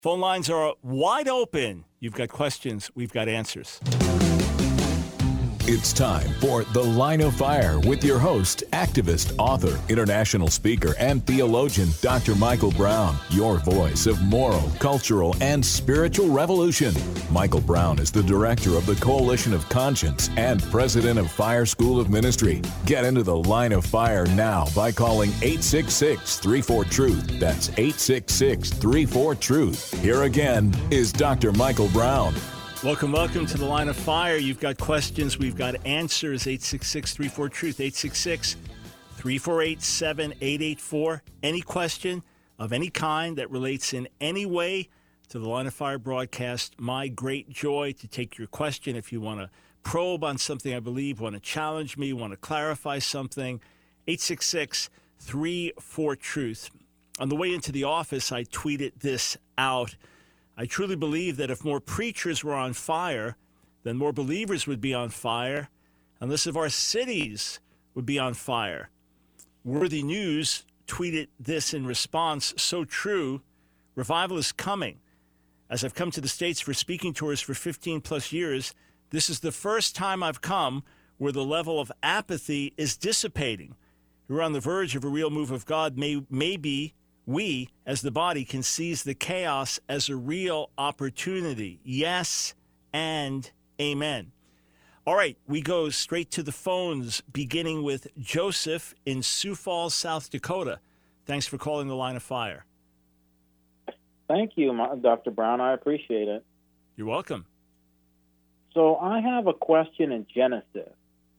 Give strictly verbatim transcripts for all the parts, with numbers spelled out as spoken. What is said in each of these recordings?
Phone lines are wide open. You've got questions, we've got answers. It's time for The Line of Fire with your host, activist, author, international speaker, and theologian, Doctor Michael Brown, your voice of moral, cultural, and spiritual revolution. Michael Brown is the director of the Coalition of Conscience and president of Fire School of Ministry. Get into The Line of Fire now by calling eight six six, three four, truth. That's eight six six, three four, truth. Here again is Doctor Michael Brown. Welcome, welcome to The Line of Fire. You've got questions, we've got answers. eight six six, three four, truth, eight six six, three four eight, seven eight eight four. Any question of any kind that relates in any way to the Line of Fire broadcast, my great joy to take your question. If you want to probe on something I believe, want to challenge me, want to clarify something, eight six six, three four, truth. On the way into the office, I tweeted this out. I truly believe that if more preachers were on fire, then more believers would be on fire, and less of our cities would be on fire. Worthy News tweeted this in response, so true, revival is coming. As I've come to the States for speaking tours for fifteen plus years, this is the first time I've come where the level of apathy is dissipating. We're on the verge of a real move of God. May, maybe we, as the body, can seize the chaos as a real opportunity. Yes and amen. All right, we go straight to the phones, beginning with Joseph in Sioux Falls, South Dakota. Thanks for calling The Line of Fire. Thank you, Doctor Brown. I appreciate it. You're welcome. So I have a question in Genesis,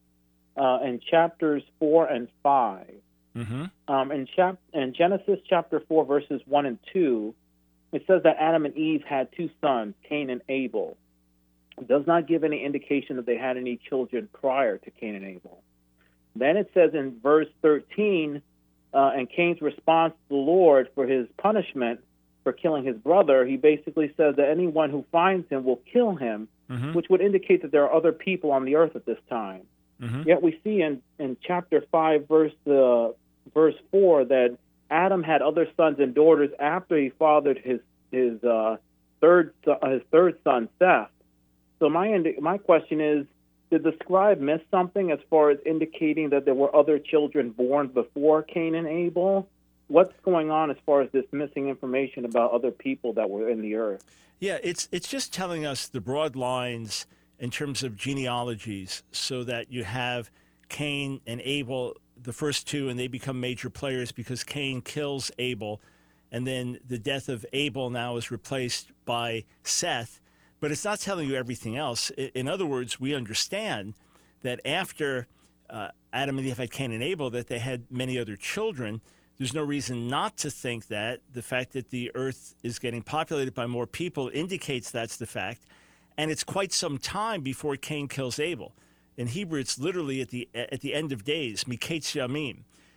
uh, in chapters four and five. Mm-hmm. Um, in, chap- in Genesis chapter four, verses one and two, it says that Adam and Eve had two sons, Cain and Abel. It does not give any indication that they had any children prior to Cain and Abel. Then it says in verse thirteen, uh, and Cain's response to the Lord for his punishment for killing his brother, he basically says that anyone who finds him will kill him, mm-hmm. which would indicate that there are other people on the earth at this time. Mm-hmm. Yet we see in, in chapter five, verse uh, verse four, that Adam had other sons and daughters after he fathered his his uh, third uh, his third son Seth. So my indi- my question is, did the scribe miss something as far as indicating that there were other children born before Cain and Abel? What's going on as far as this missing information about other people that were in the earth? Yeah, it's it's just telling us the broad lines in terms of genealogies, so that you have Cain and Abel, the first two, and they become major players because Cain kills Abel, and then the death of Abel now is replaced by Seth. But it's not telling you everything else. In other words, we understand that after uh, Adam and Eve had Cain and Abel, that they had many other children. There's no reason not to think that. The fact that the earth is getting populated by more people indicates that's the fact. And it's quite some time before Cain kills Abel. In Hebrew, it's literally at the at the end of days, miketz yamim.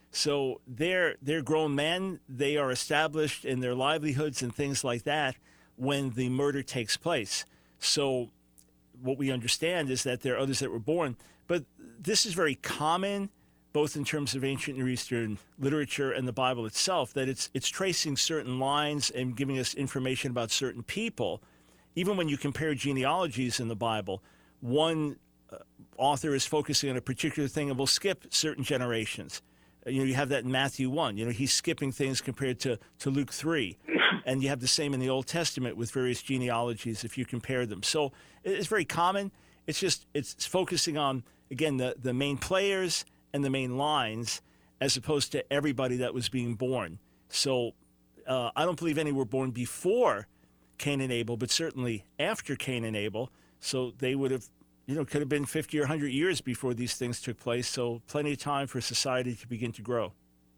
So they're, they're grown men. They are established in their livelihoods and things like that when the murder takes place. So what we understand is that there are others that were born. But this is very common, both in terms of ancient Near Eastern literature and the Bible itself, that it's it's tracing certain lines and giving us information about certain people. Even when you compare genealogies in the Bible, one uh, author is focusing on a particular thing and will skip certain generations. Uh, you know, you have that in Matthew one. You know, he's skipping things compared to, to Luke three. And you have the same in the Old Testament with various genealogies if you compare them. So it's very common. It's just it's focusing on, again, the, the main players and the main lines as opposed to everybody that was being born. So uh, I don't believe any were born before Cain and Abel, but certainly after Cain and Abel. So they would have, you know, could have been fifty or one hundred years before these things took place. So plenty of time for society to begin to grow.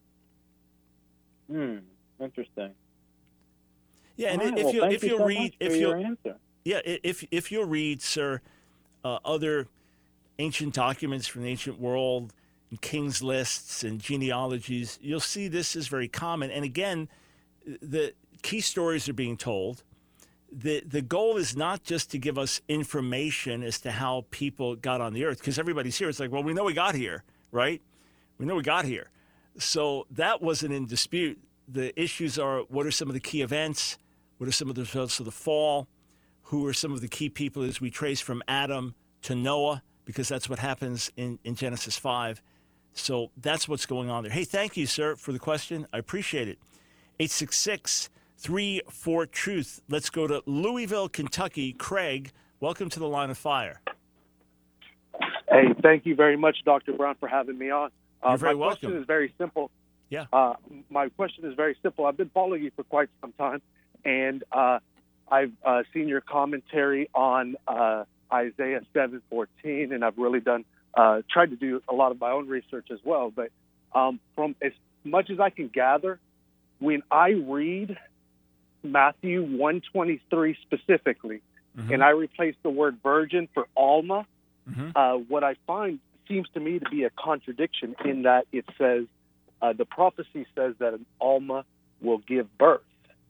Hmm, interesting. Yeah, and right, if well, you if you you so read if you you yeah if if you read, sir, uh, other ancient documents from the ancient world, and kings lists and genealogies, you'll see this is very common. And again, the key stories are being told. The the goal is not just to give us information as to how people got on the earth, because everybody's here. It's like, well, we know we got here, right? We know we got here. So that wasn't in dispute. The issues are, what are some of the key events? What are some of the results of the fall? Who are some of the key people as we trace from Adam to Noah, because that's what happens in, in Genesis five. So that's what's going on there. Hey, thank you, sir, for the question. I appreciate it. eight six six, three four, truth. Let's go to Louisville, Kentucky. Craig, welcome to the Line of Fire. Hey, thank you very much, Doctor Brown, for having me on. Uh, You're very my welcome. question is very simple. Yeah. Uh, my question is very simple. I've been following you for quite some time, and uh, I've uh, seen your commentary on uh, Isaiah seven fourteen, and I've really done uh, tried to do a lot of my own research as well. But um, from as much as I can gather, when I read Matthew one twenty-three specifically, mm-hmm. and I replace the word virgin for Alma, mm-hmm. uh, what I find seems to me to be a contradiction in that it says, uh, the prophecy says that an Alma will give birth.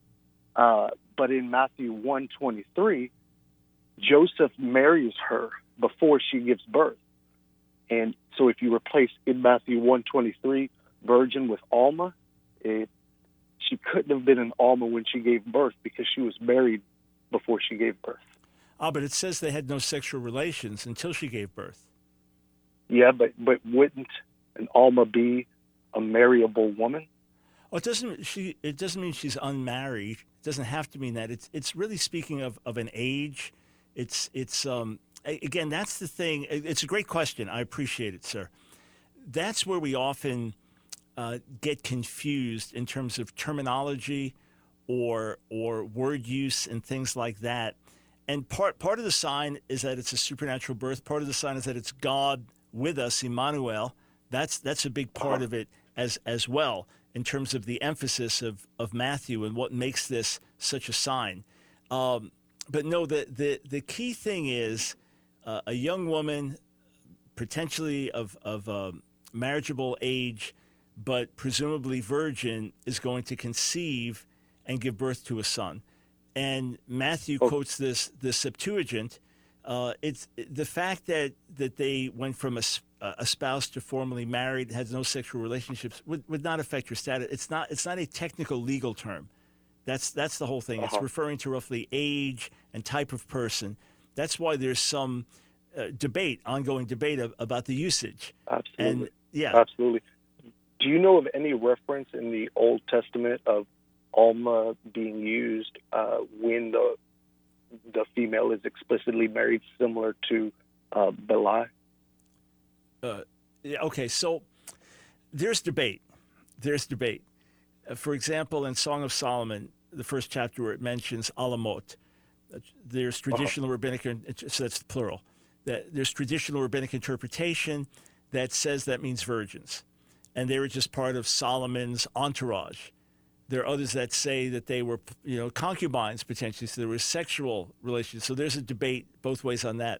Uh, but in Matthew one twenty-three, Joseph marries her before she gives birth. And so if you replace in Matthew one twenty-three, virgin with Alma, it, she couldn't have been an Alma when she gave birth because she was married before she gave birth. Oh, but it says they had no sexual relations until she gave birth. Yeah, but, but wouldn't an Alma be a marriable woman? Oh, it doesn't. She. It doesn't mean she's unmarried. It doesn't have to mean that. It's. It's really speaking of, of an age. It's. It's. Um. Again, that's the thing. It's a great question. I appreciate it, sir. That's where we often uh, get confused in terms of terminology, or or word use and things like that. And part part of the sign is that it's a supernatural birth. Part of the sign is that it's God with us, Emmanuel. That's that's a big part of it as as well, in terms of the emphasis of, of Matthew and what makes this such a sign. Um, but no, the, the, the key thing is uh, a young woman, potentially of, of uh, marriageable age, but presumably virgin, is going to conceive and give birth to a son. And Matthew oh. quotes this, the Septuagint. Uh, it's the fact that, that they went from a, a spouse to formerly married, has no sexual relationships, would, would not affect your status. It's not it's not a technical legal term. That's that's the whole thing. Uh-huh. It's referring to roughly age and type of person. That's why there's some uh, debate, ongoing debate of, about the usage. Absolutely. And, yeah. Absolutely. Do you know of any reference in the Old Testament of Alma being used uh, when the the female is explicitly married, similar to uh, Beli? Uh, okay, so there's debate. There's debate. Uh, for example, in Song of Solomon, the first chapter where it mentions alamot, uh, there's traditional uh-huh. rabbinic, so that's the plural. That there's traditional rabbinic interpretation that says that means virgins, and they were just part of Solomon's entourage. There are others that say that they were, you know, concubines potentially, so there was sexual relations. So there's a debate both ways on that.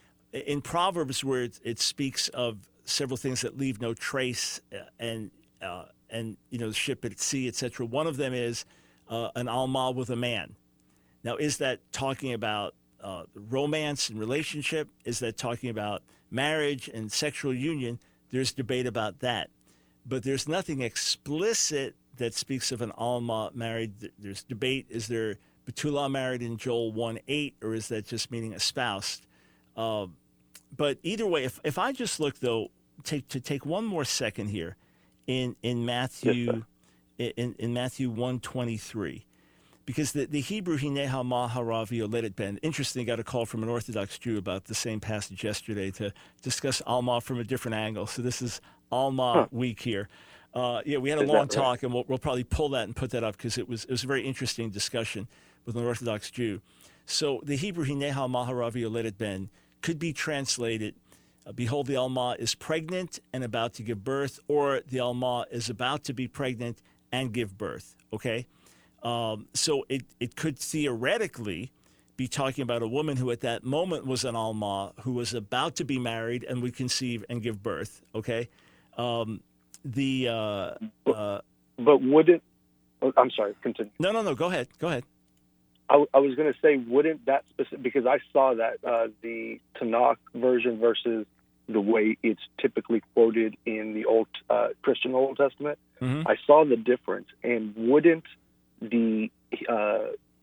In Proverbs, where it, it speaks of several things that leave no trace, and uh, and you know, the ship at sea, et cetera. One of them is uh, an alma with a man. Now, is that talking about uh, romance and relationship? Is that talking about marriage and sexual union? There's debate about that, but there's nothing explicit that speaks of an alma married. There's debate. Is there Betula married in Joel one eight, or is that just meaning espoused? Uh, but either way, if, if I just look, though, take, to take one more second here in, in Matthew yes, in, in Matthew one twenty-three, because the, the Hebrew Hineha Maharavi Oledet Ben, interesting, got a call from an Orthodox Jew about the same passage yesterday to discuss Alma from a different angle. So this is Alma huh. week here. Uh, yeah, we had a long right? talk, and we'll, we'll probably pull that and put that up because it was it was a very interesting discussion with an Orthodox Jew. So the Hebrew Hineha Maharavi Oledet Ben could be translated, uh, behold, the Alma is pregnant and about to give birth, or the Alma is about to be pregnant and give birth, okay? Um, so it, it could theoretically be talking about a woman who at that moment was an Alma, who was about to be married and would conceive and give birth, okay? Um, the uh, uh, But wouldn't, I'm sorry, continue. No, no, no, go ahead, go ahead. I, I was going to say, wouldn't that specific, because I saw that uh, the Tanakh version versus the way it's typically quoted in the old uh, Christian Old Testament, mm-hmm. I saw the difference. And wouldn't the uh,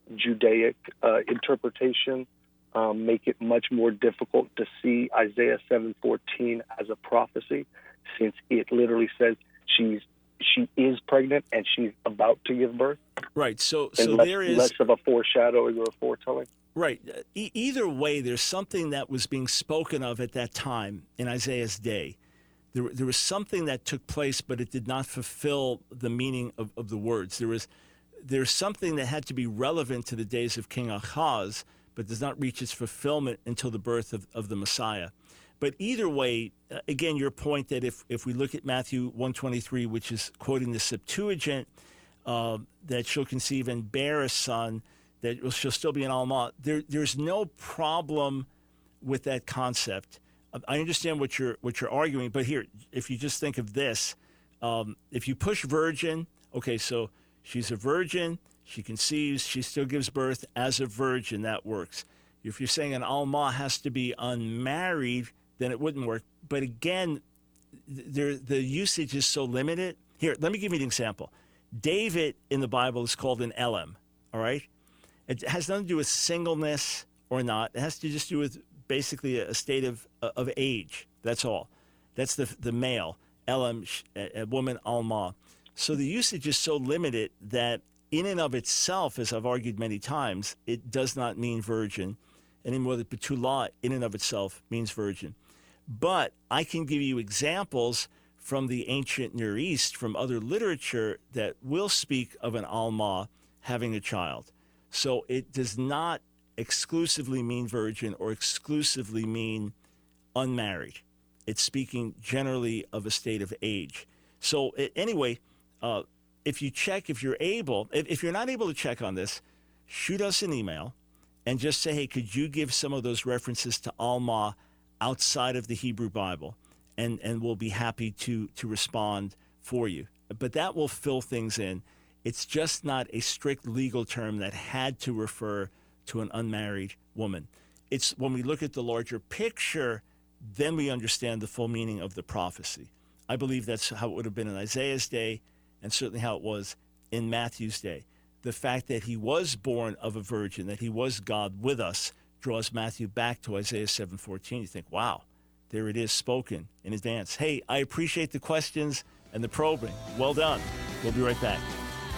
Judaic uh, interpretation um, make it much more difficult to see Isaiah seven fourteen as a prophecy, since it literally says she's she is pregnant and she's about to give birth. Right. So, so less, there is less of a foreshadowing or a foretelling. Right. E- either way, there's something that was being spoken of at that time in Isaiah's day. There, there was something that took place, but it did not fulfill the meaning of, of the words. There was there's something that had to be relevant to the days of King Ahaz, but does not reach its fulfillment until the birth of, of the Messiah. But either way, uh, again, your point that if, if we look at Matthew one twenty-three, which is quoting the Septuagint, uh, that she'll conceive and bear a son, that she'll still be an Alma, there, there's no problem with that concept. I understand what you're what you're arguing, but here, if you just think of this, um, if you push virgin, okay, so she's a virgin, she conceives, she still gives birth as a virgin, that works. If you're saying an Alma has to be unmarried, then it wouldn't work. But again, there, the usage is so limited. Here, let me give you an example. David in the Bible is called an Elam, all right? It has nothing to do with singleness or not. It has to just do with basically a state of of age. That's all. That's the the male, Elam, a woman, Alma. So the usage is so limited that in and of itself, as I've argued many times, it does not mean virgin anymore. The Betula in and of itself means virgin. But I can give you examples from the ancient Near East, from other literature, that will speak of an Alma having a child. So it does not exclusively mean virgin or exclusively mean unmarried. It's speaking generally of a state of age. So anyway, uh, if you check, if you're able, if, if you're not able to check on this, shoot us an email and just say, hey, could you give some of those references to Alma outside of the Hebrew Bible? And and we'll be happy to to respond for you. But that will fill things in. It's just not a strict legal term that had to refer to an unmarried woman. It's when we look at the larger picture, then we understand the full meaning of the prophecy. I believe that's how it would have been in Isaiah's day, and certainly how it was in Matthew's day. The fact that he was born of a virgin, that he was God with us, draws Matthew back to Isaiah seven fourteen. You think, wow, there it is spoken in advance. Hey, I appreciate the questions and the probing. Well done. We'll be right back.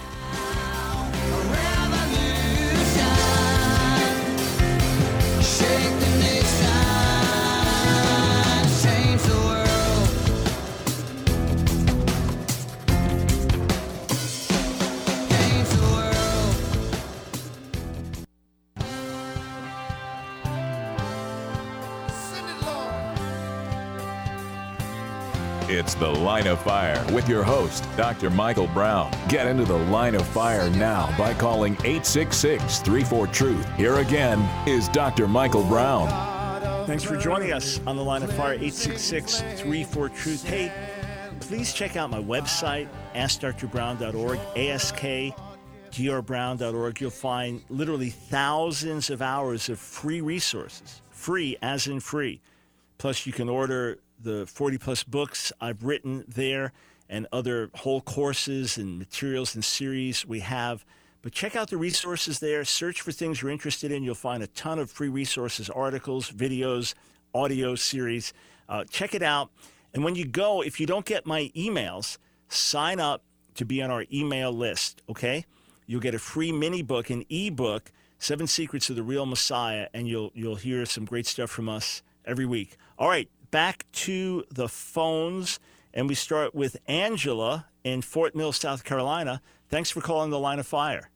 It's The Line of Fire with your host, Doctor Michael Brown. Get into The Line of Fire now by calling eight six six, three four, truth. Here again is Doctor Michael Brown. Thanks for joining us on The Line of Fire, eight six six, three four, truth. Hey, please check out my website, ask dr brown dot org, A S K D R brown dot org. You'll find literally thousands of hours of free resources, free as in free. Plus, you can order the forty-plus books I've written there and other whole courses and materials and series we have. But check out the resources there. Search for things you're interested in. You'll find a ton of free resources, articles, videos, audio series. Uh, check it out. And when you go, if you don't get my emails, sign up to be on our email list, okay? You'll get a free mini book, an ebook, Seven Secrets of the Real Messiah, and you'll you'll hear some great stuff from us every week. All right. Back to the phones, and we start with Angela in Fort Mill, South Carolina. Thanks for calling The Line of Fire.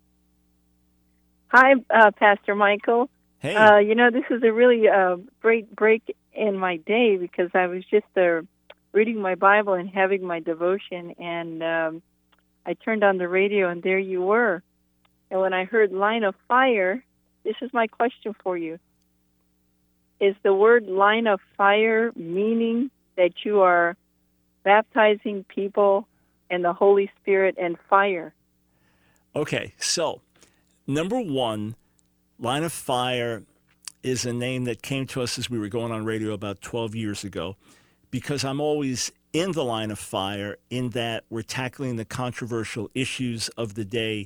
Hi, uh, Pastor Michael. Hey. Uh, you know, this is a really uh, great break in my day because I was just uh, reading my Bible and having my devotion, and um, I turned on the radio, and there you were. And when I heard Line of Fire, this is my question for you. Is the word line of fire meaning that you are baptizing people in the Holy Spirit and fire? Okay, so number one, Line of Fire is a name that came to us as we were going on radio about twelve years ago, because I'm always in the line of fire in that we're tackling the controversial issues of the day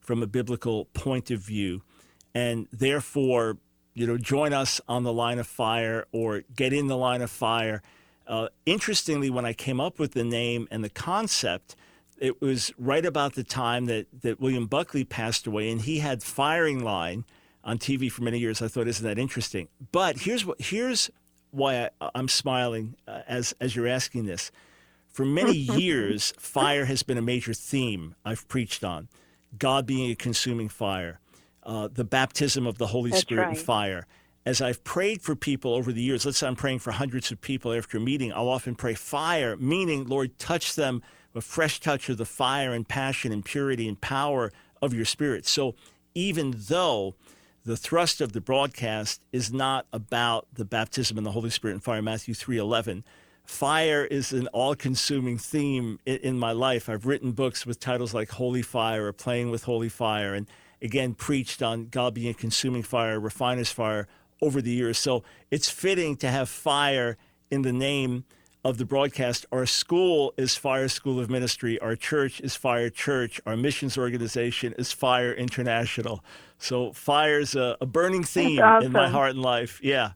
from a biblical point of view. And therefore, you know, join us on the Line of Fire or get in the Line of Fire. Uh, interestingly, when I came up with the name and the concept, it was right about the time that, that William Buckley passed away, and he had Firing Line on T V for many years. I thought, isn't that interesting? But here's what here's why I, I'm smiling uh, as as you're asking this. For many years, fire has been a major theme I've preached on. God being a consuming fire, uh, the baptism of the Holy That's Spirit right. and fire. As I've prayed for people over the years, let's say I'm praying for hundreds of people after a meeting, I'll often pray fire, meaning, Lord, touch them with a fresh touch of the fire and passion and purity and power of your Spirit. So even though the thrust of the broadcast is not about the baptism in the Holy Spirit and fire, Matthew three eleven, fire is an all-consuming theme in, in my life. I've written books with titles like Holy Fire or Playing with Holy Fire, and again, preached on God being a consuming fire, refiner's fire over the years. So it's fitting to have fire in the name of the broadcast. Our school is Fire School of Ministry. Our church is Fire Church. Our missions organization is Fire International. So fire's a, a burning theme awesome. in my heart and life. Yeah.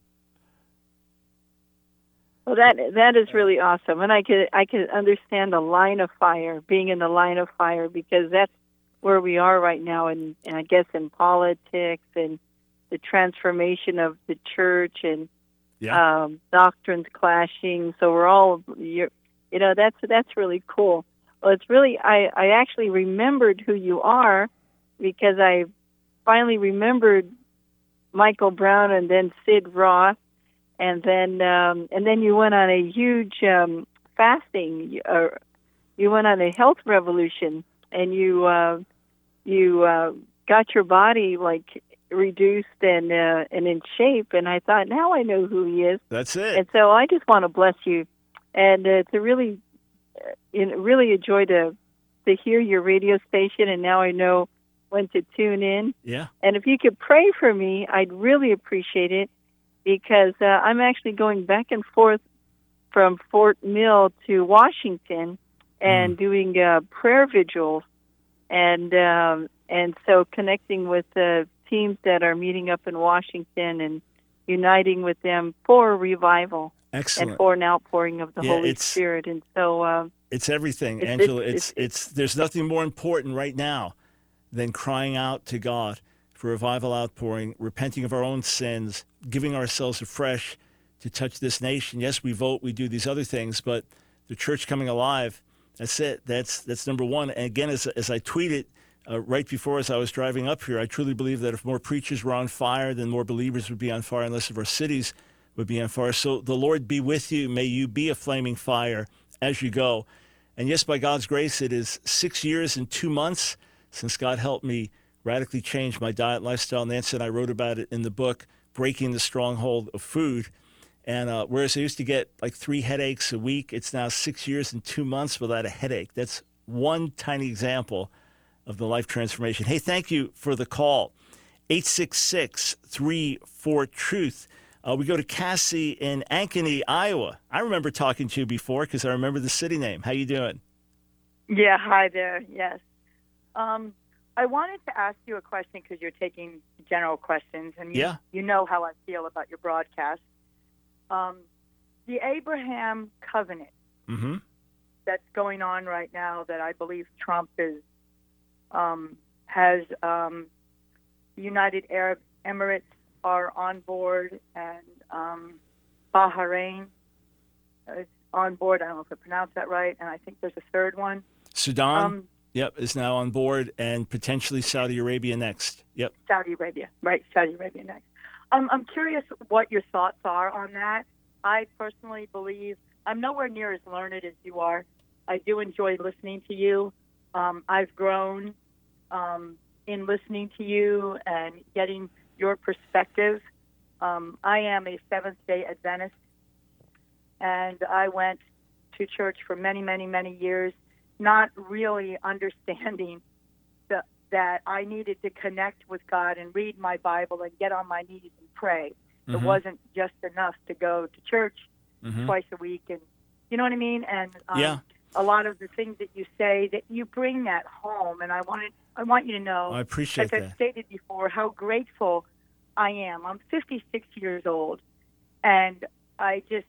Well, that that is really awesome, and I could I could understand the line of fire, being in the line of fire, because that's where we are right now, and, and I guess in politics and the transformation of the church and Yeah. um, doctrines clashing. So we're all, you're, you know, that's that's really cool. Well, it's really I I actually remembered who you are because I finally remembered Michael Brown and then Sid Roth. And then, um, and then you went on a huge um, fasting. Uh, you went on a health revolution, and you uh, you uh, got your body like reduced and uh, and in shape. And I thought, now I know who he is. That's it. And so I just want to bless you, and uh, to really, uh, you know, really enjoy to to hear your radio station. And now I know when to tune in. Yeah. And if you could pray for me, I'd really appreciate it. Because uh, I'm actually going back and forth from Fort Mill to Washington and Mm. doing uh, prayer vigils, and um, and so connecting with the teams that are meeting up in Washington and uniting with them for revival Excellent. and for an outpouring of the Yeah, Holy it's- Spirit. And so uh, It's everything, It's- Angela. it's- It's, it's there's nothing more important right now than crying out to God for revival outpouring, repenting of our own sins, giving ourselves afresh to touch this nation. Yes, we vote, we do these other things, but the church coming alive, that's it. That's that's number one. And again, as, as I tweeted uh, right before as I was driving up here, I truly believe that if more preachers were on fire, then more believers would be on fire, and less of our cities would be on fire. So the Lord be with you. May you be a flaming fire as you go. And yes, by God's grace, it is six years and two months since God helped me radically change my diet and lifestyle. Nancy and I wrote about it in the book, Breaking the Stronghold of Food. And uh, whereas I used to get like three headaches a week, it's now six years and two months without a headache. That's one tiny example of the life transformation. Hey, thank you for the call. eight six six, three four, TRUTH. Uh, we go to Cassie in Ankeny, Iowa. I remember talking to you before because I remember the city name. How you doing? Yeah, hi there. Yes. Um, I wanted to ask you a question because you're taking general questions, and you, Yeah. you know how I feel about your broadcast. Um, the Abraham covenant Mm-hmm. that's going on right now that I believe Trump is um, has um, the United Arab Emirates are on board, and um, Bahrain is on board. I don't know if I pronounced that right, and I think there's a third one. Sudan, Um, yep, is now on board, and potentially Saudi Arabia next. Yep. Saudi Arabia, right? Saudi Arabia next. Um, I'm curious what your thoughts are on that. I personally believe I'm nowhere near as learned as you are. I do enjoy listening to you. Um, I've grown um, in listening to you and getting your perspective. Um, I am a Seventh-day Adventist, and I went to church for many, many, many years, not really understanding the, that I needed to connect with God and read my Bible and get on my knees and pray. Mhm. It wasn't just enough to go to church Mhm. twice a week, and you know what I mean? And um, Yeah. a lot of the things that you say, that you bring that home, and I wanted I want you to know, I appreciate as that. I've stated before, how grateful I am. I'm fifty-six years old, and I just,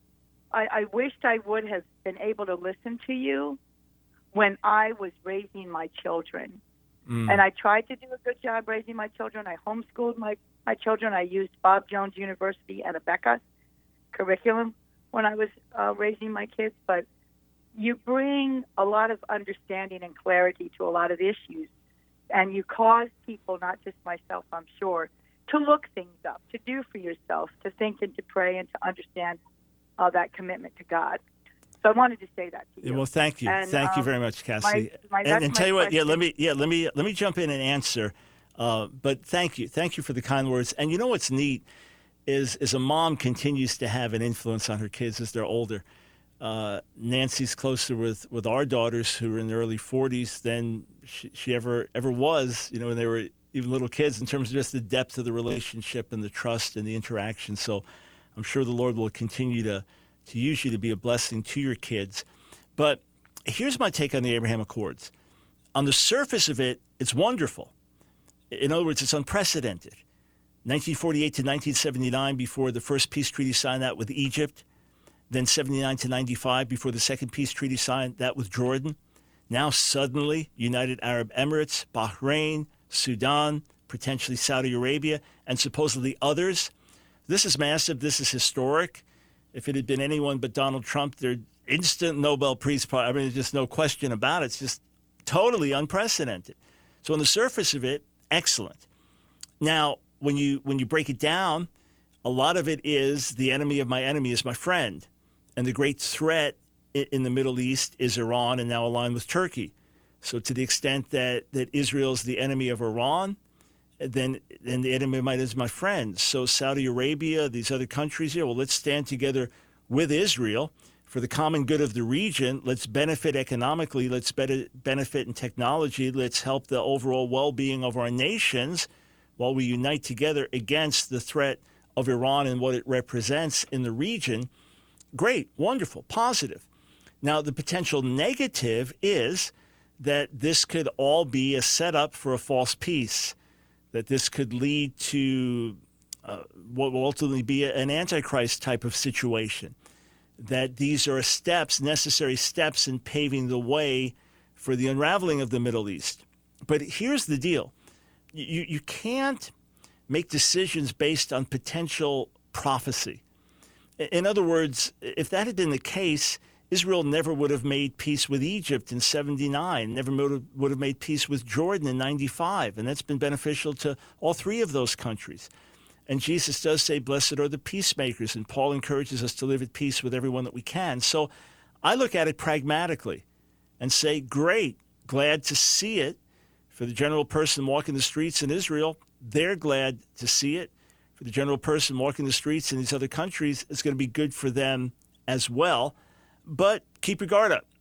I, I wished I would have been able to listen to you when I was raising my children. Mm. And I tried to do a good job raising my children. I homeschooled my, my children. I used Bob Jones University at Abeka curriculum when I was uh, raising my kids. But you bring a lot of understanding and clarity to a lot of issues. And you cause people, not just myself, I'm sure, to look things up, to do for yourself, to think and to pray and to understand uh, that commitment to God. So I wanted to say that to you. Well, thank you, and, thank um, you very much, Cassie. My, my, and and tell you what, question. yeah, let me, yeah, let me, let me jump in and answer. Uh, but thank you, thank you for the kind words. And you know what's neat is, is a mom continues to have an influence on her kids as they're older. Uh, Nancy's closer with, with our daughters who are in their early forties than she, she ever ever was. You know, when they were even little kids, in terms of just the depth of the relationship and the trust and the interaction. So I'm sure the Lord will continue to. to use you to be a blessing to your kids. But here's my take on the Abraham Accords. On the surface of it, it's wonderful. In other words, it's unprecedented. nineteen forty-eight to nineteen seventy-nine before the first peace treaty signed that with Egypt, then seventy-nine to ninety-five before the second peace treaty signed that with Jordan. Now suddenly, United Arab Emirates, Bahrain, Sudan, potentially Saudi Arabia, and supposedly others. This is massive. This is historic. If it had been anyone but Donald Trump, there'd instant Nobel Peace Prize. I mean, there's just no question about it. It's just totally unprecedented. So on the surface of it, excellent. Now, when you when you break it down, a lot of it is the enemy of my enemy is my friend. And the great threat in the Middle East is Iran and now aligned with Turkey. So to the extent that, that Israel is the enemy of Iran, then then the enemy of mine is my friend. So Saudi Arabia, these other countries here, well, let's stand together with Israel for the common good of the region. Let's benefit economically. Let's benefit in technology. Let's help the overall well-being of our nations while we unite together against the threat of Iran and what it represents in the region. Great, wonderful, positive. Now, the potential negative is that this could all be a setup for a false peace, that this could lead to uh, what will ultimately be an Antichrist type of situation, that these are steps, necessary steps in paving the way for the unraveling of the Middle East. But here's the deal. You, you can't make decisions based on potential prophecy. In other words, if that had been the case, Israel never would have made peace with Egypt in seventy-nine, never would have made peace with Jordan in ninety-five, and that's been beneficial to all three of those countries. And Jesus does say, blessed are the peacemakers, and Paul encourages us to live at peace with everyone that we can. So I look at it pragmatically and say, great, glad to see it. For the general person walking the streets in Israel, they're glad to see it. For the general person walking the streets in these other countries, it's going to be good for them as well. But keep your guard up.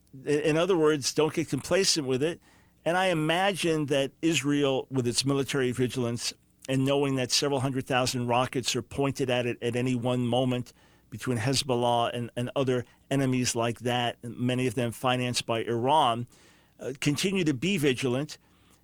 In other words, don't get complacent with it. And I imagine that Israel, with its military vigilance and knowing that several hundred thousand rockets are pointed at it at any one moment between Hezbollah and, and other enemies like that, many of them financed by Iran, uh, continue to be vigilant.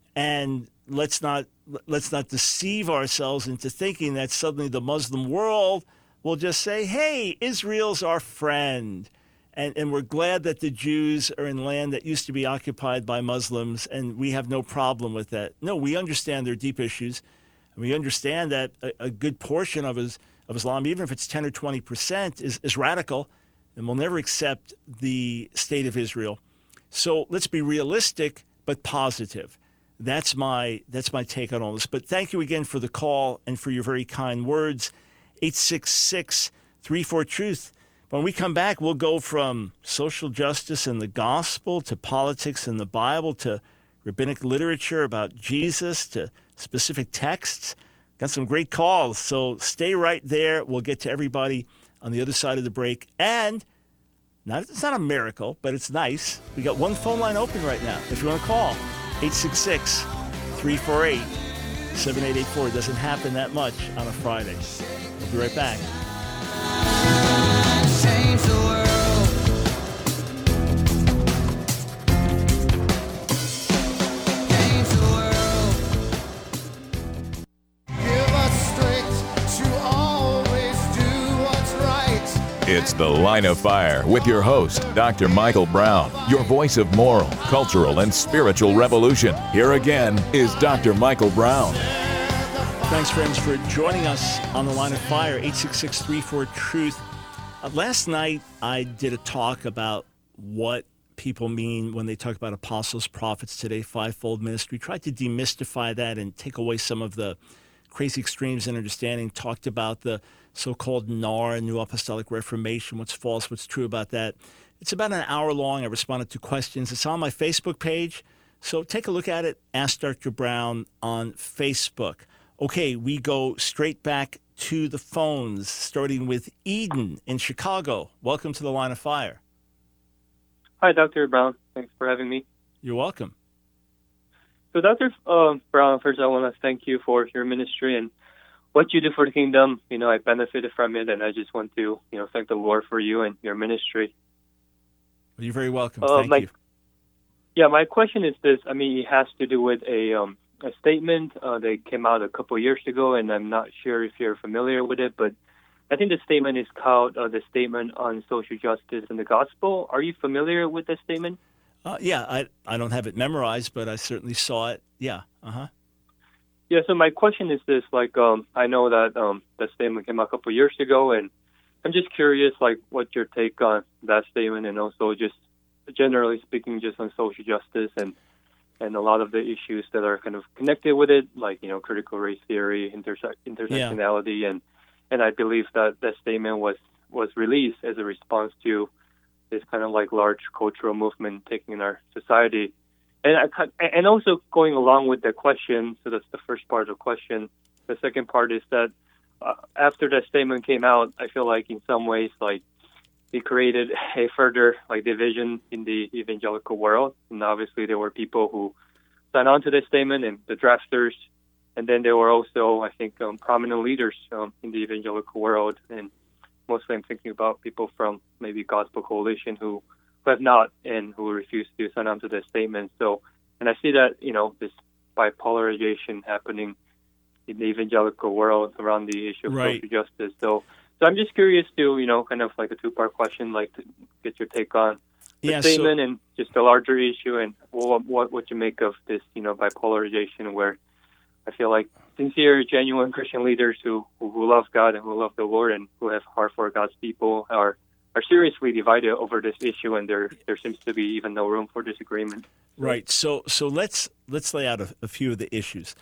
And let's not let's not deceive ourselves into thinking that suddenly the Muslim world will just say, hey, Israel's our friend. And, and we're glad that the Jews are in land that used to be occupied by Muslims, and we have no problem with that. No, we understand their deep issues. And we understand that a, a good portion of, his, of Islam, even if it's ten or twenty percent, is, is radical and will never accept the state of Israel. So let's be realistic but positive. That's my that's my take on all this. But thank you again for the call and for your very kind words. eight six six, three four, truth. When we come back, we'll go from social justice and the gospel to politics and the Bible to rabbinic literature about Jesus to specific texts. Got some great calls, so stay right there. We'll get to everybody on the other side of the break. And not, it's not a miracle, but it's nice. We got one phone line open right now. If you want to call, eight six six, three four eight, seven eight eight four. It doesn't happen that much on a Friday. We'll be right back. Change the world. Change It's The Line of Fire with your host, Doctor Michael Brown, your voice of moral, cultural, and spiritual revolution. Here again is Doctor Michael Brown. Thanks, friends, for joining us on The Line of Fire, eight six six, three four, truth. Uh, last night, I did a talk about what people mean when they talk about apostles, prophets today, fivefold ministry. Tried to demystify that and take away some of the crazy extremes in understanding. Talked about the so-called N A R, New Apostolic Reformation, what's false, what's true about that. It's about an hour long. I responded to questions. It's on my Facebook page, so take a look at it. Ask Doctor Brown on Facebook. Okay, we go straight back to the phones, starting with Eden in Chicago. Welcome to The Line of Fire. Hi, Doctor Brown. Thanks for having me. You're welcome. So, Doctor Uh, Brown, first I want to thank you for your ministry and what you do for the kingdom. You know, I benefited from it, and I just want to, you know, thank the Lord for you and your ministry. Well, you're very welcome. Uh, thank my, you. Yeah, my question is this. I mean, it has to do with a um, a statement uh, that came out a couple of years ago, and I'm not sure if you're familiar with it, but I think the statement is called uh, the Statement on Social Justice and the Gospel. Are you familiar with the statement? Uh, yeah, I I don't have it memorized, but I certainly saw it. Yeah, uh-huh. Yeah, so my question is this, like, um, I know that um, the statement came out a couple of years ago, and I'm just curious, like, what your take on that statement, and also just generally speaking, just on social justice and, and a lot of the issues that are kind of connected with it, like, you know, critical race theory, interse- intersectionality, yeah. and And I believe that that statement was, was released as a response to this kind of like large cultural movement taking in our society. And I, and also going along with the question, so that's the first part of the question. The second part is that uh, after that statement came out, I feel like in some ways, like, it created a further like division in the evangelical world. And obviously there were people who signed on to this statement and the drafters. And then there were also, I think, um, prominent leaders um, in the evangelical world, and mostly I'm thinking about people from maybe Gospel Coalition who, who have not and who refuse to sign on to this statement. So, and I see that, you know, this bipolarization happening in the evangelical world around the issue of right. social justice. So, so I'm just curious to, you know, kind of like a two-part question, like to get your take on the yeah, statement so, and just a larger issue, and what, what what you make of this, you know, bipolarization where I feel like sincere, genuine Christian leaders who, who who love God and who love the Lord and who have heart for God's people are are seriously divided over this issue, and there there seems to be even no room for disagreement. Right. So so let's let's lay out a, a few of the issues.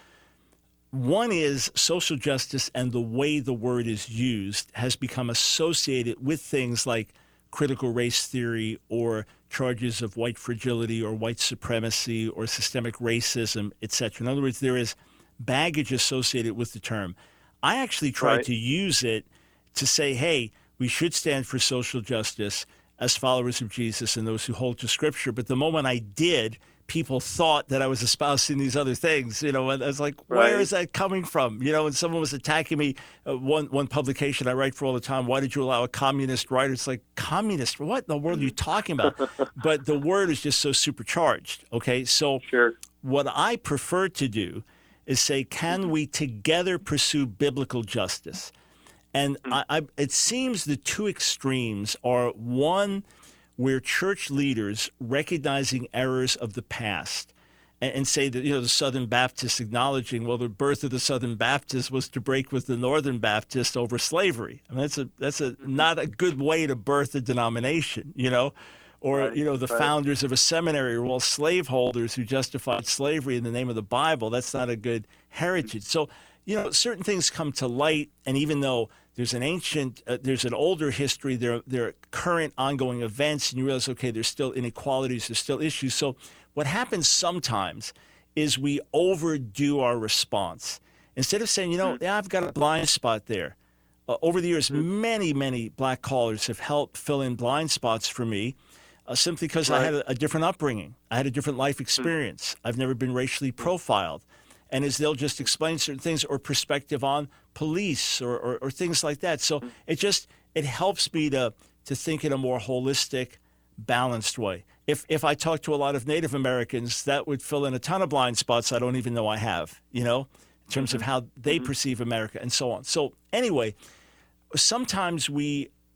One is social justice, and the way the word is used has become associated with things like critical race theory or charges of white fragility or white supremacy or systemic racism, et cetera. In other words, there is baggage associated with the term. I actually tried right. to use it to say, hey, we should stand for social justice as followers of Jesus and those who hold to Scripture. But the moment I did, people thought that I was espousing these other things. You know, and I was like, right. where is that coming from? You know, and someone was attacking me. Uh, one one publication I write for all the time, why did you allow a communist writer? It's like, communist? What in the world are you talking about? But the word is just so supercharged, okay? So sure. What I prefer to do is say, can we together pursue biblical justice? And I, I, it seems the two extremes are one where church leaders recognizing errors of the past and, and say that, you know, the Southern Baptists acknowledging, well, the birth of the Southern Baptists was to break with the Northern Baptists over slavery. I mean, that's a that's a not a good way to birth a denomination, you know. Or, right, you know, the right. founders of a seminary were all slaveholders who justified slavery in the name of the Bible. That's not a good heritage. So, you know, certain things come to light, and even though there's an ancient, uh, there's an older history, there, there are current ongoing events, and you realize, okay, there's still inequalities, there's still issues. So what happens sometimes is we overdo our response. Instead of saying, you know, yeah, I've got a blind spot there. Uh, over the years, many, many black callers have helped fill in blind spots for me. Uh, simply because right. I had a, a different upbringing. I had a different life experience. I've never been racially profiled. And as they'll just explain certain things or perspective on police or, or, or things like that. So it just, it helps me to, to think in a more holistic, balanced way. If if I talk to a lot of Native Americans, that would fill in a ton of blind spots I don't even know I have, you know, in terms mm-hmm. of how they mm-hmm. perceive America and so on. So anyway, sometimes we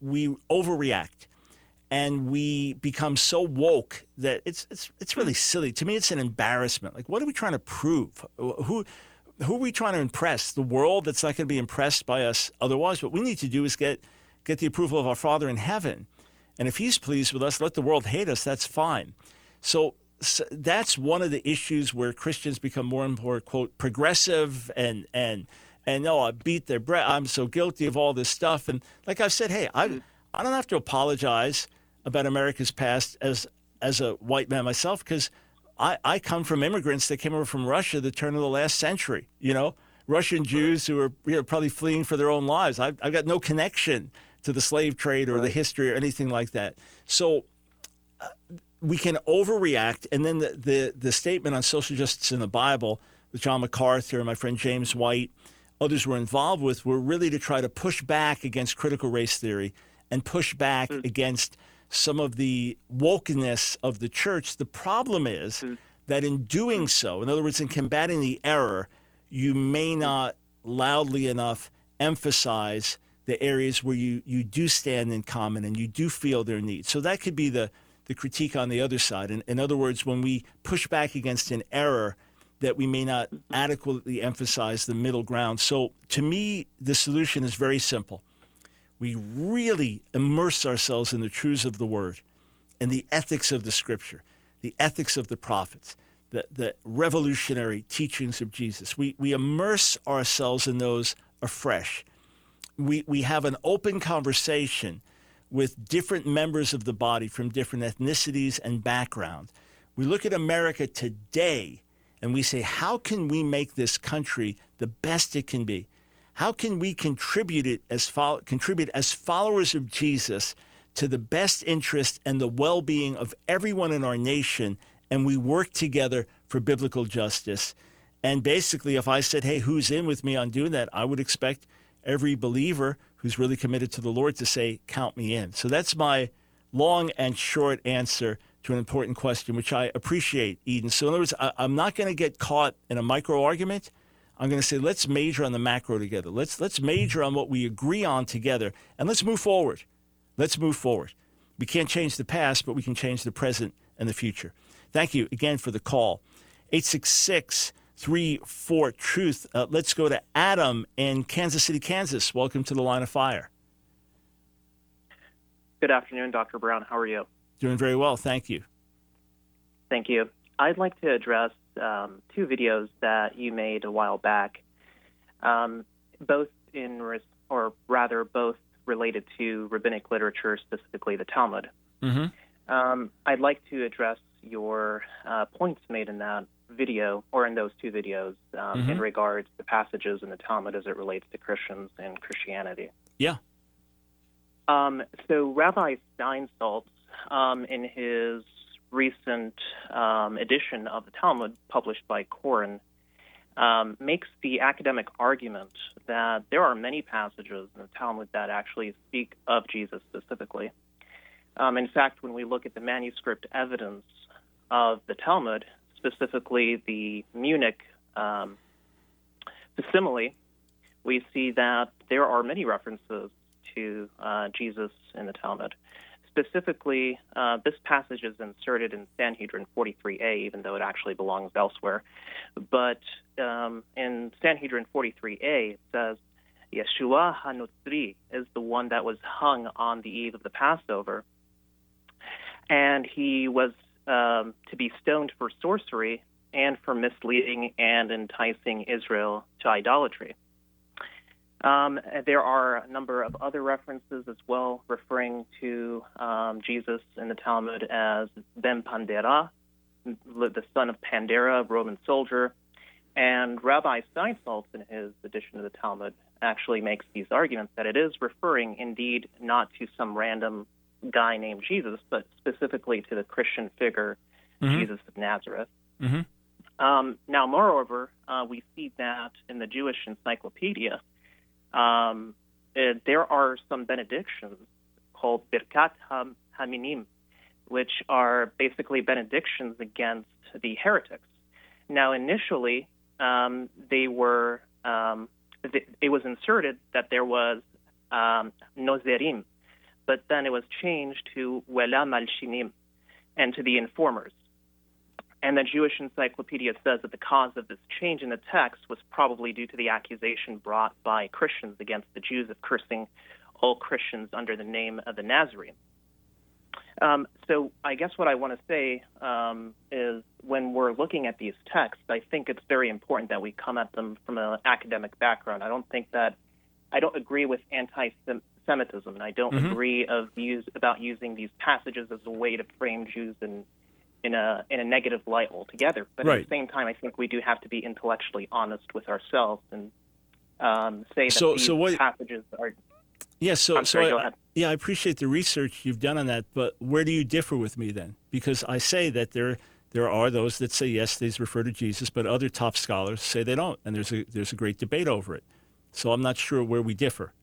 we overreact and we become so woke that it's it's it's really silly. To me, it's an embarrassment. Like, what are we trying to prove? Who who are we trying to impress? The world that's not going to be impressed by us otherwise. What we need to do is get get the approval of our Father in heaven. And if he's pleased with us, let the world hate us. That's fine. So, so that's one of the issues where Christians become more and more, quote, progressive and and and oh, I beat their breath. I'm so guilty of all this stuff. And like I've said, hey, I I don't have to apologize about America's past as as a white man myself, because I, I come from immigrants that came over from Russia at the turn of the last century. You know, Russian Jews who were, you know, probably fleeing for their own lives. I've, I've got no connection to the slave trade or right. the history or anything like that. So uh, we can overreact. And then the, the, the statement on social justice in the Bible with John MacArthur and my friend James White, others were involved with, were really to try to push back against critical race theory and push back mm. against some of the wokeness of the church. The problem is mm. that in doing so, in other words, in combating the error, you may not loudly enough emphasize the areas where you, you do stand in common and you do feel their needs. So that could be the, the critique on the other side. In, in other words, when we push back against an error, that we may not adequately emphasize the middle ground. So to me, the solution is very simple. We really immerse ourselves in the truths of the Word and the ethics of the Scripture, the ethics of the prophets, the, the revolutionary teachings of Jesus. We, we immerse ourselves in those afresh. We, we have an open conversation with different members of the body from different ethnicities and backgrounds. We look at America today and we say, how can we make this country the best it can be? How can we contribute it as fo- contribute as followers of Jesus to the best interest and the well-being of everyone in our nation, and we work together for biblical justice? And basically, if I said, hey, who's in with me on doing that, I would expect every believer who's really committed to the Lord to say, count me in. So that's my long and short answer to an important question, which I appreciate, Eden. So in other words, I, I'm not going to get caught in a micro-argument. I'm going to say, let's major on the macro together. Let's let's major on what we agree on together, and let's move forward. Let's move forward. We can't change the past, but we can change the present and the future. Thank you again for the call. eight six six, three four, truth. Uh, let's go to Adam in Kansas City, Kansas. Welcome to the Line of Fire. Good afternoon, Doctor Brown. How are you? Doing very well. Thank you. Thank you. I'd like to address um, two videos that you made a while back, um, both in, res- or rather, both related to rabbinic literature, specifically the Talmud. Mm-hmm. Um, I'd like to address your uh, points made in that video, or in those two videos, um, mm-hmm. in regards to passages in the Talmud as it relates to Christians and Christianity. Yeah. Um, so Rabbi Steinsaltz, um, in his recent um, edition of the Talmud published by Koren, um, makes the academic argument that there are many passages in the Talmud that actually speak of Jesus specifically. Um, in fact, when we look at the manuscript evidence of the Talmud, specifically the Munich um, facsimile, we see that there are many references to uh, Jesus in the Talmud. Specifically, uh, this passage is inserted in Sanhedrin forty-three A, even though it actually belongs elsewhere. But um, in Sanhedrin forty-three A, it says, Yeshua HaNotzri is the one that was hung on the eve of the Passover, and he was um, to be stoned for sorcery and for misleading and enticing Israel to idolatry. Um, there are a number of other references as well, referring to um, Jesus in the Talmud as Ben Pandera, the son of Pandera, a Roman soldier. And Rabbi Steinsaltz, in his edition of the Talmud, actually makes these arguments that it is referring indeed not to some random guy named Jesus, but specifically to the Christian figure, mm-hmm. Jesus of Nazareth. Mm-hmm. Um, now, moreover, uh, we see that in the Jewish Encyclopedia, Um, uh, there are some benedictions called Birkat HaMinim, which are basically benedictions against the heretics. Now, initially, um, they were um, th- it was inserted that there was um, Nozerim, but then it was changed to Wela Malshinim, and to the informers. And the Jewish Encyclopedia says that the cause of this change in the text was probably due to the accusation brought by Christians against the Jews of cursing all Christians under the name of the Nazarene. Um, so I guess what I want to say um, is when we're looking at these texts, I think it's very important that we come at them from an academic background. I don't think that I don't agree with anti-Semitism, and I don't mm-hmm. agree of use, about using these passages as a way to frame Jews in in a in a negative light altogether. But right. at the same time, I think we do have to be intellectually honest with ourselves and um, say that so, these so what, passages are. Yeah, so, I'm sorry, so go I, ahead. yeah, I appreciate the research you've done on that, but where do you differ with me then? Because I say that there there are those that say yes, these refer to Jesus, but other top scholars say they don't, and there's a there's a great debate over it. So I'm not sure where we differ.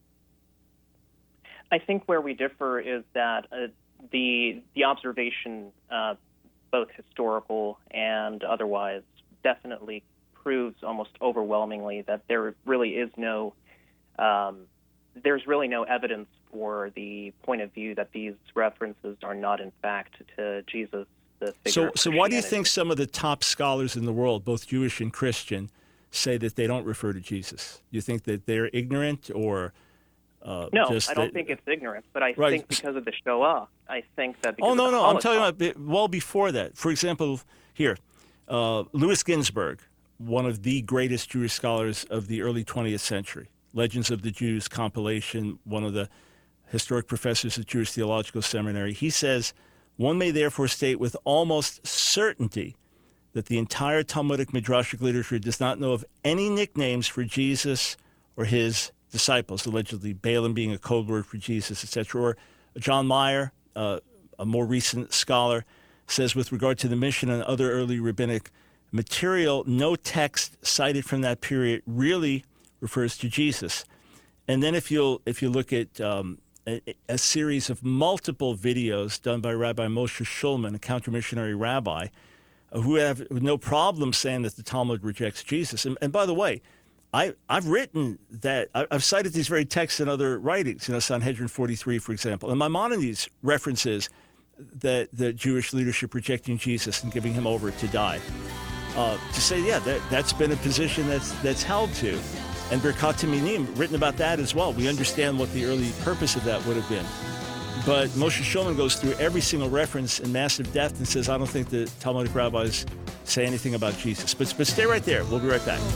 I think where we differ is that uh, the the observation, uh, both historical and otherwise, definitely proves almost overwhelmingly that there really is no um, there's really no evidence for the point of view that these references are not in fact to Jesus, the figure So, of so why do you Christianity. think some of the top scholars in the world, both Jewish and Christian, say that they don't refer to Jesus? You think that they're ignorant, or uh, no? just I don't that, think it's ignorance, but I right. think because of the Shoah, I think that. Because Oh no, of the no, I'm talking Holocaust, about well before that. For example, here, uh, Louis Ginsburg, one of the greatest Jewish scholars of the early twentieth century. Legends of the Jews compilation, one of the historic professors at Jewish Theological Seminary. He says, one may therefore state with almost certainty that the entire Talmudic Midrashic literature does not know of any nicknames for Jesus or his disciples, allegedly Balaam being a code word for Jesus, et cetera. Or John Meyer, uh, a more recent scholar, says with regard to the mission and other early rabbinic material, no text cited from that period really refers to Jesus. And then if you'll if you look at um, a, a series of multiple videos done by Rabbi Moshe Shulman, a counter-missionary rabbi, uh, who have no problem saying that the Talmud rejects Jesus. And, and by the way, I, I've written that, I, I've cited these very texts in other writings, you know, Sanhedrin forty-three, for example. And Maimonides references that the Jewish leadership rejecting Jesus and giving him over to die. Uh, to say, yeah, that, that's been a position that's that's held to. And Birkat Minim, written about that as well. We understand what the early purpose of that would have been. But Moshe Shulman goes through every single reference in massive depth and says, I don't think the Talmudic rabbis say anything about Jesus. But, but stay right there. We'll be right back.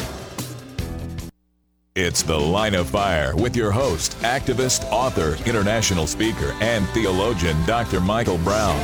It's The Line of Fire with your host, activist, author, international speaker, and theologian, Doctor Michael Brown.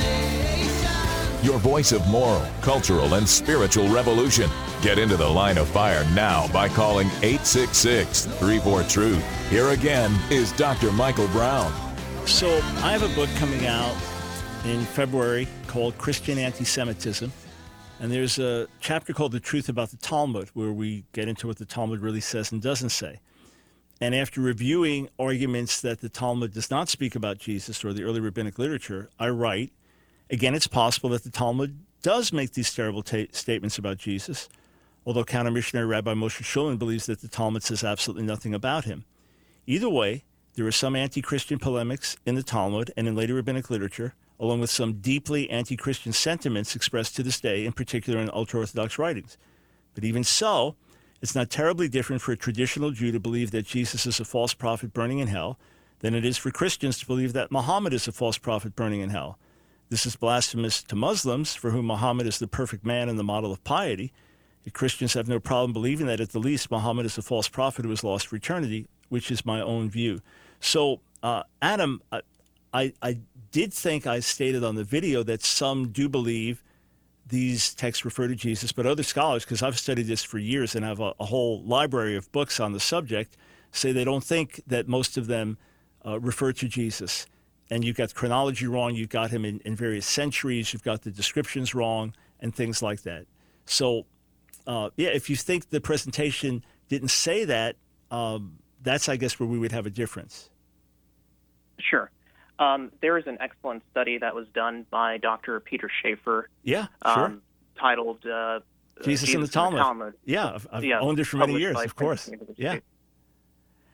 Your voice of moral, cultural, and spiritual revolution. Get into The Line of Fire now by calling eight six six, three four, truth. Here again is Doctor Michael Brown. So I have a book coming out in February called Christian Anti-Semitism. And there's a chapter called The Truth About the Talmud, where we get into what the Talmud really says and doesn't say. And after reviewing arguments that the Talmud does not speak about Jesus or the early rabbinic literature, I write, again, it's possible that the Talmud does make these terrible ta- statements about Jesus, although counter-missionary Rabbi Moshe Shulman believes that the Talmud says absolutely nothing about him. Either way, there are some anti-Christian polemics in the Talmud and in later rabbinic literature, along with some deeply anti-Christian sentiments expressed to this day, in particular in ultra-Orthodox writings. But even so, it's not terribly different for a traditional Jew to believe that Jesus is a false prophet burning in hell than it is for Christians to believe that Muhammad is a false prophet burning in hell. This is blasphemous to Muslims, for whom Muhammad is the perfect man and the model of piety. Yet Christians have no problem believing that, at the least, Muhammad is a false prophet who was lost for eternity, which is my own view. So, uh, Adam, I, I, I did think I stated on the video that some do believe these texts refer to Jesus, but other scholars, because I've studied this for years and have a, a whole library of books on the subject, say they don't think that most of them uh, refer to Jesus. And you've got the chronology wrong, you've got him in, in various centuries, you've got the descriptions wrong, and things like that. So, uh, yeah, if you think the presentation didn't say that, um, that's, I guess, where we would have a difference. Sure. Um, there is an excellent study that was done by Doctor Peter Schaefer. Yeah, sure. Um, titled uh, Jesus, Jesus in the Talmud. The Talmud. Yeah, I've, I've yeah, owned it for many years, of course. Yeah.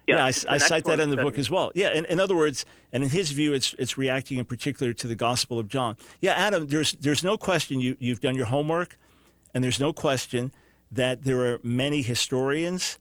Yeah, I, it's I an cite that excellent in the study. book as well. Yeah, in, in other words, and in his view, it's it's reacting in particular to the Gospel of John. Yeah, Adam, there's there's no question you, you've done your homework, and there's no question that there are many historians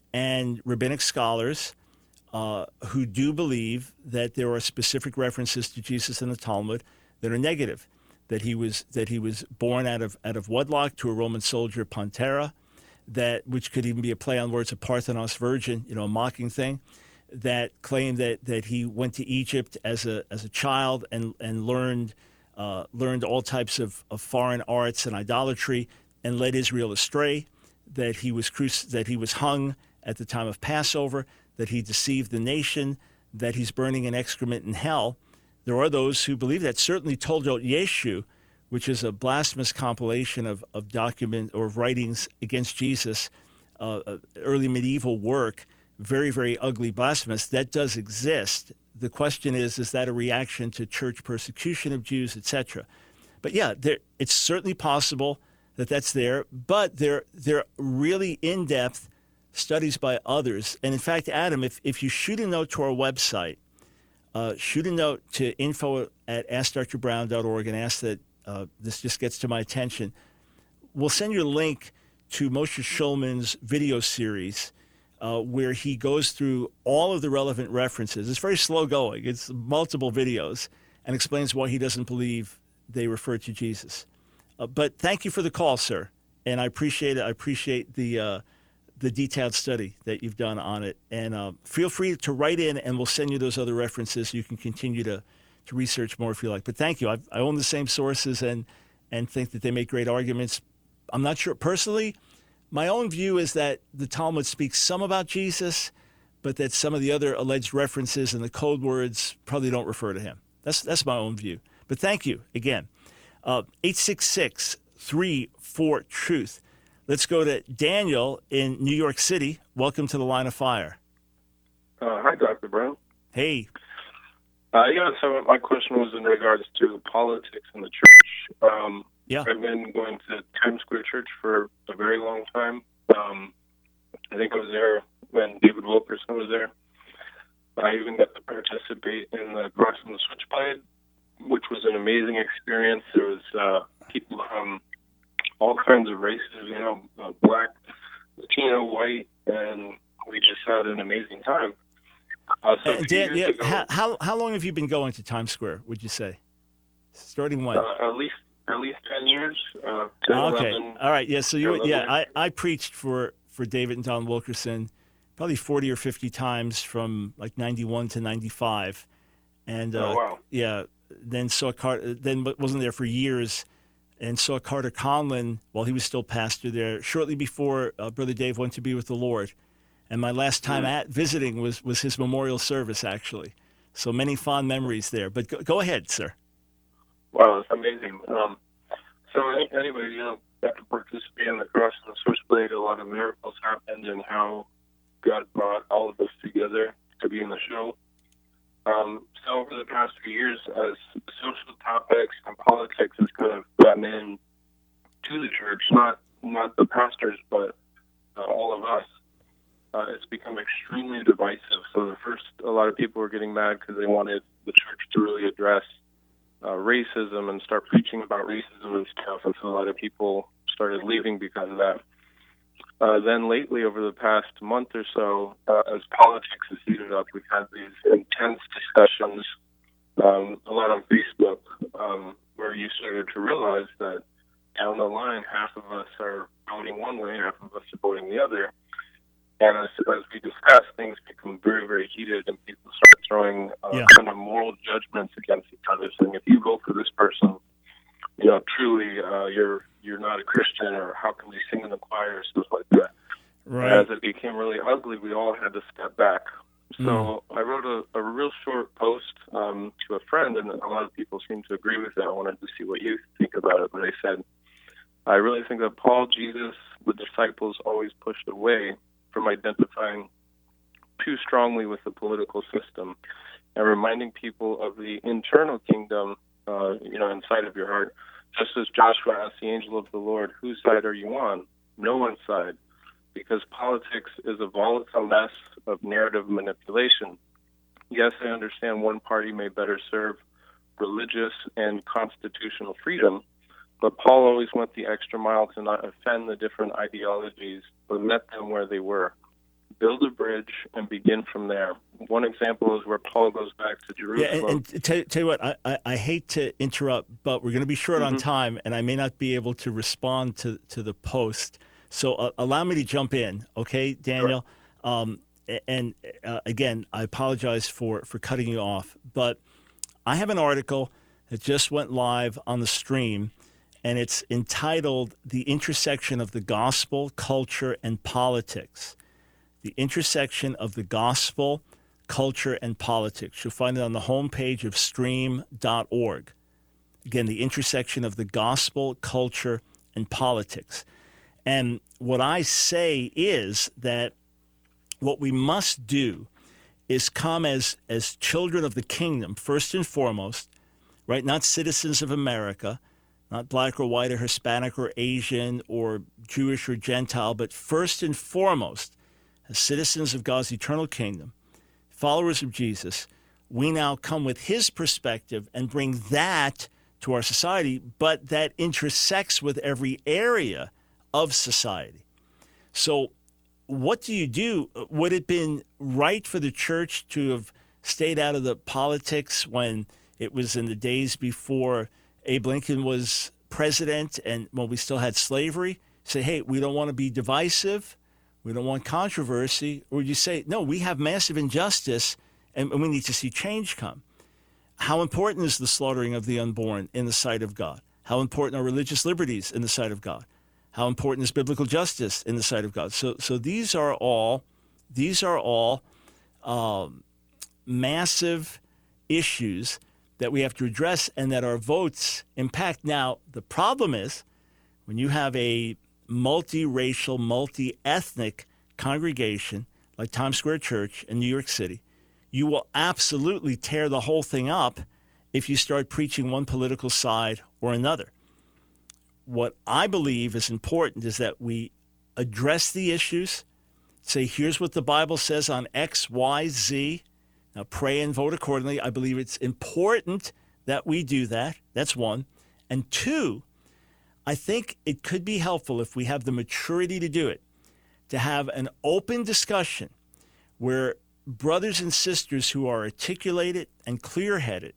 and rabbinic scholars uh, who do believe that there are specific references to Jesus in the Talmud that are negative, that he was that he was born out of out of wedlock to a Roman soldier, Pantera, that which could even be a play on words of Parthenos virgin, you know, a mocking thing, that claimed that, that he went to Egypt as a as a child and and learned uh, learned all types of, of foreign arts and idolatry and led Israel astray, that he was cruci- that he was hung at the time of Passover, that he deceived the nation, that he's burning in excrement in hell. There are those who believe that. Certainly Toldot Yeshu, which is a blasphemous compilation of, of document or writings against Jesus, uh, early medieval work, very, very ugly, blasphemous, that does exist. The question is, is that a reaction to church persecution of Jews, et cetera? But yeah, there, it's certainly possible that that's there, but there, there are really in-depth studies by others. And in fact, Adam, if, if you shoot a note to our website, uh, shoot a note to info at ask dr brown dot org and ask that uh, this just gets to my attention, we'll send you a link to Moshe Shulman's video series uh, where he goes through all of the relevant references. It's very slow going. It's multiple videos and explains why he doesn't believe they refer to Jesus. Uh, but thank you for the call, sir. And I appreciate it. I appreciate the uh, the detailed study that you've done on it. And uh, feel free to write in, and we'll send you those other references. You can continue to, to research more if you like. But thank you. I've, I own the same sources and, and think that they make great arguments. I'm not sure. Personally, my own view is that the Talmud speaks some about Jesus, but that some of the other alleged references and the code words probably don't refer to him. That's, that's my own view. But thank you again. Uh, eight six six, three four, truth. Let's go to Daniel in New York City. Welcome to the Line of Fire. Uh, hi, Doctor Brown. Hey. Uh, yeah, so my question was in regards to politics in the church. Um, yeah. I've been going to Times Square Church for a very long time. Um, I think I was there when David Wilkerson was there. I even got to participate in the Cross and the Switchblade, which was an amazing experience. There was uh, people from all kinds of races, you know, uh, black, Latino, white, and we just had an amazing time. Uh, so uh, Dan, yeah, ago, how, how how long have you been going to Times Square, would you say? Starting when? Uh, at least at least ten years. Uh, ten, okay. eleven, All right. Yeah. So you eleven yeah years. I, I preached for, for David and Don Wilkerson probably forty or fifty times from like ninety-one to ninety-five, and uh, oh, wow. yeah, then saw Carter. Then wasn't there for years. And saw Carter Conlon while he was still pastor there shortly before uh, Brother Dave went to be with the Lord. And my last time at visiting was, was his memorial service, actually. So many fond memories there. But go, go ahead, sir. Wow, that's amazing. Um, so anyway, you know, after participating in the Cross and the Switchblade, a lot of miracles happened, and how God brought all of us together to be in the show. Um, so over the past few years, as social topics and politics has kind of gotten in to the church, not not the pastors, but uh, all of us, uh, it's become extremely divisive. So at first, a lot of people were getting mad because they wanted the church to really address uh, racism and start preaching about racism and stuff, and so a lot of people started leaving because of that. Uh, then lately, over the past month or so, uh, as politics has heated up, we've had these intense discussions, um, a lot on Facebook, um, where you started to realize that down the line, half of us are voting one way, half of us are voting the other. And as, as we discuss, things become very, very heated, and people start throwing uh, Yeah. kind of moral judgments against each other, saying, if you vote for this person, you know, truly, uh, you're you're not a Christian, or how can we sing in the choir, stuff like that. Right. As it became really ugly, we all had to step back. So Mm. I wrote a, a real short post um, to a friend, and a lot of people seem to agree with that. I wanted to see what you think about it. But I said, I really think that Paul, Jesus, the disciples always pushed away from identifying too strongly with the political system and reminding people of the internal kingdom, uh, you know, inside of your heart. Just as Joshua asked the angel of the Lord, whose side are you on? No one's side. because politics is a volatile mess of narrative manipulation. Yes, I understand one party may better serve religious and constitutional freedom, but Paul always went the extra mile to not offend the different ideologies, but met them where they were. Build a bridge and begin from there. One example is where Paul goes back to Jerusalem. Yeah, and, and tell, tell you what, I, I, I hate to interrupt, but we're going to be short mm-hmm. on time, and I may not be able to respond to, to the post. So uh, allow me to jump in, okay, Daniel? Sure. Um, and uh, again, I apologize for, for cutting you off, but I have an article that just went live on the stream, and it's entitled The Intersection of the Gospel, Culture, and Politics. The Intersection of the Gospel, Culture, and Politics. You'll find it on the homepage of stream dot org. Again, the intersection of the gospel, culture, and politics. And what I say is that what we must do is come as, as children of the kingdom, first and foremost, right? Not citizens of America, not black or white or Hispanic or Asian or Jewish or Gentile, but first and foremost, as citizens of God's eternal kingdom, followers of Jesus, we now come with his perspective and bring that to our society, but that intersects with every area of society. So what do you do? Would it have been right for the church to have stayed out of the politics when it was in the days before Abe Lincoln was president and when we still had slavery? Say, hey, we don't want to be divisive. We don't want controversy. Or would you say, no, we have massive injustice and, and we need to see change come? How important is the slaughtering of the unborn in the sight of God? How important are religious liberties in the sight of God? How important is biblical justice in the sight of God? So, so these are all, these are all um, massive issues that we have to address and that our votes impact. Now, the problem is when you have a multiracial, multi-ethnic congregation like Times Square Church in New York City, you will absolutely tear the whole thing up if you start preaching one political side or another. What I believe is important is that we address the issues, say, here's what the Bible says on X, Y, Z. Now pray and vote accordingly. I believe it's important that we do that. That's one. And two, I think it could be helpful if we have the maturity to do it, to have an open discussion where brothers and sisters who are articulated and clear-headed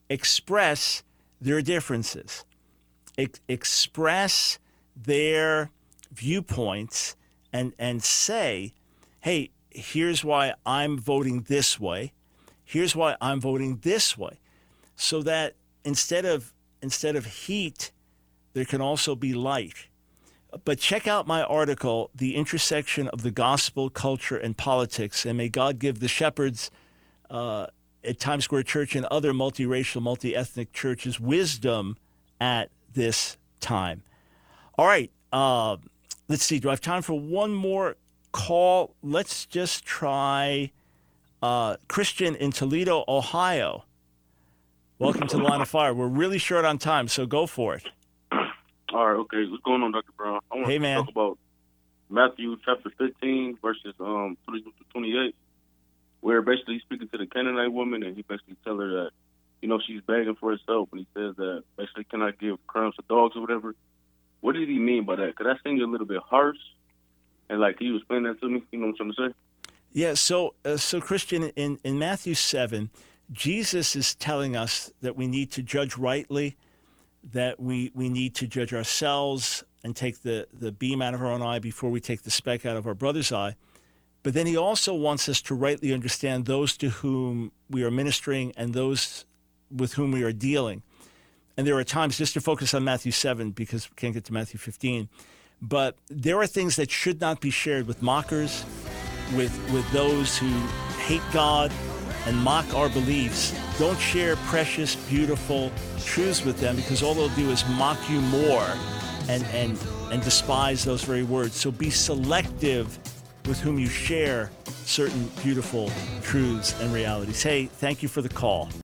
express their differences, ex- express their viewpoints, and, and say, hey, here's why I'm voting this way. Here's why I'm voting this way. So that instead of instead of heat, there can also be light. But check out my article, The Intersection of the Gospel, Culture, and Politics, and may God give the shepherds uh, at Times Square Church and other multiracial, multi-ethnic churches wisdom at this time. All right, uh, let's see. Do I have time for one more call? Let's just try uh, Christian in Toledo, Ohio. Welcome to the Line of Fire. We're really short on time, so go for it. All right, okay. What's going on, Doctor Brown? I want hey, to man. talk about Matthew chapter fifteen, verses um, twenty-two to twenty-eight, where basically he's speaking to the Canaanite woman, and he basically tells her that, you know, she's begging for herself, and he says that, basically, can I give crumbs to dogs or whatebecause What did he mean by that? Because that seems a little bit harsh, and, like, can you explain that to me? You know what I'm trying to say? Yeah, so, uh, so Christian, in, in Matthew seven, Jesus is telling us that we need to judge rightly, that we, we need to judge ourselves and take the, the beam out of our own eye before we take the speck out of our brother's eye. But then he also wants us to rightly understand those to whom we are ministering and those with whom we are dealing. And there are times, just to focus on Matthew seven, because we can't get to Matthew fifteen, but there are things that should not be shared with mockers, with, with those who hate God and mock our beliefs. Don't share precious, beautiful truths with them, because all they'll do is mock you more and, and, and despise those very words. So be selective with whom you share certain beautiful truths and realities. Hey, thank you for the call.